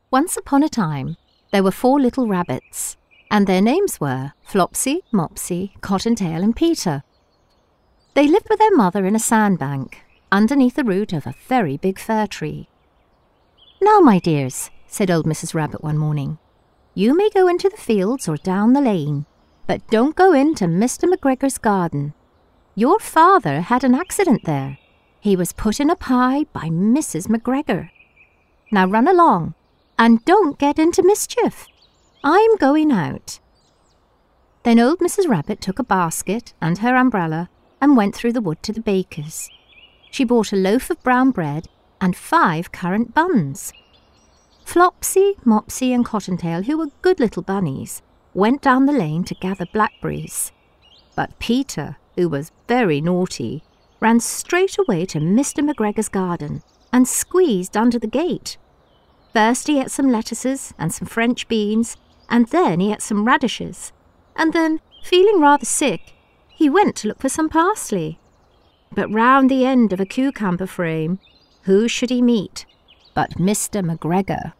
Once upon a time, there were 4 little rabbits, and their names were Flopsy, Mopsy, Cottontail and Peter. They lived with their mother in a sandbank, underneath the root of a very big fir tree. "Now, my dears," said old Mrs. Rabbit one morning, "you may go into the fields or down the lane, but don't go into Mr. McGregor's garden. Your father had an accident there. He was put in a pie by Mrs. McGregor. Now run along, and don't get into mischief. I'm going out." Then old Mrs. Rabbit took a basket and her umbrella and went through the wood to the baker's. She bought a loaf of brown bread and 5 currant buns. Flopsy, Mopsy and Cottontail, who were good little bunnies, went down the lane to gather blackberries. But Peter, who was very naughty, ran straight away to Mr. McGregor's garden and squeezed under the gate. First he ate some lettuces and some French beans, and then he ate some radishes, and then, feeling rather sick, he went to look for some parsley. But round the end of a cucumber frame, who should he meet but Mr. McGregor?